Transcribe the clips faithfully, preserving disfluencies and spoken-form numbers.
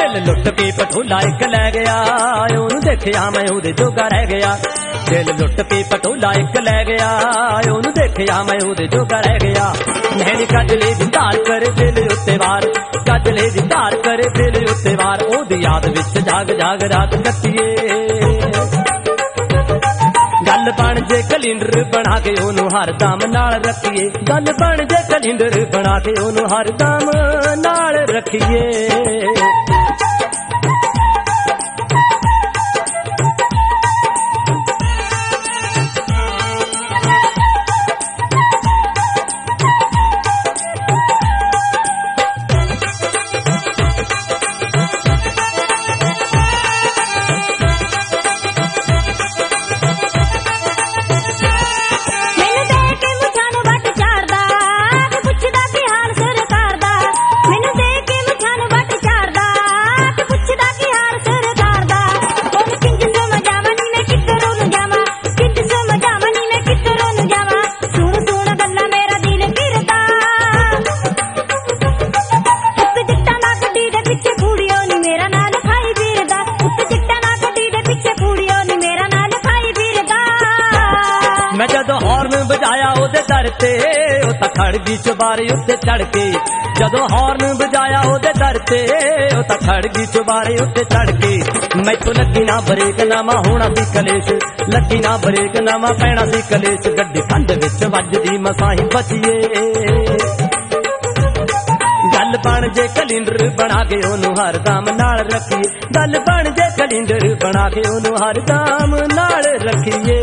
दिल लुट के पटोला एक लै गया, ओनू देखिया मैं ओदे जोगा रह गया। दिल लुट के पटोला एक लै गया, ओनू देखिया मैं ओदे जोगा रह गया। नैन कजले दी धार करे दिल उत्ते वार, कजले दी धार करे दिल उत्ते वार, ओदी याद विच जाग जाग रात कट्टीए। गल बन जे कलिंडर बना के ओनू हरदम नाल रखिए, गल बन जे कलिंडर बना के ओनू हरदम नाल रखिए। मैं जदों हॉर्न बजाया ओदे दर ते, ओ तां खड़ गई चुबारे उत्ते चढ़ के। जदों हॉर्न बजाया ओदे दर ते, ओ तां खड़ गई चुबारे उत्ते चढ़ के। मैथों लगी ना ब्रेक ना मैं होना सी कलेश, लगी ना ब्रेक ना मैं पैना सी कलेश। गड्डी कंध विच वजदी मसां ही बचिए। गल बन जे कलिंडर बना के ओनू हरदम नाल रखिए, गल बन जे कलिंडर बना के ओनू हरदम नाल रखिए।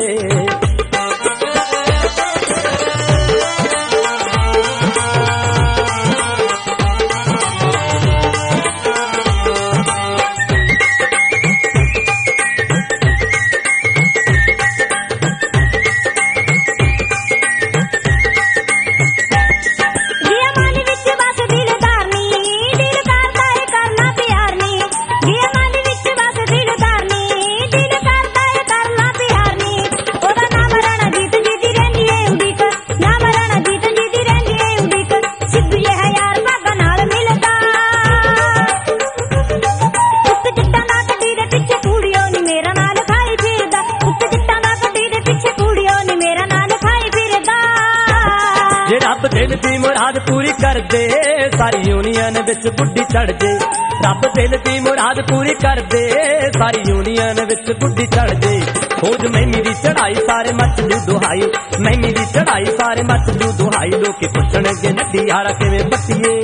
रब दिल दी मुराद पूरी कर दे, सारी यूनियन विच बुढ़ी चढ़ जे। रब दिल दी मुराद पूरी कर दे, सारी यूनियन विच बुढ़ी चढ़ जे। खोज मैमी दी चढ़ाई सारे मच दू दुहाई, मैमी दी चढ़ाई सारे मच दू दुहाई। लोकी पुछणगे नड्डी यारा किवें पट्टीए।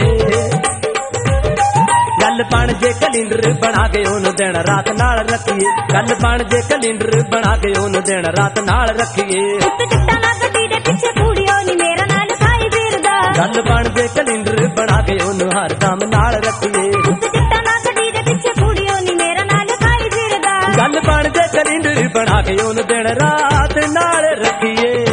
गल बन जे कलिंडर बना के ओनू दिन रात नाल रखिए, गल बन जे कलिंडर बना के ओनू दिन रात नाल रखिए। गल बन जे कलिंडर बना के ओनू हरदम नाल रखिए। गल बन जे कलिंडर बना के ओनू दिन रात नाल रखिए।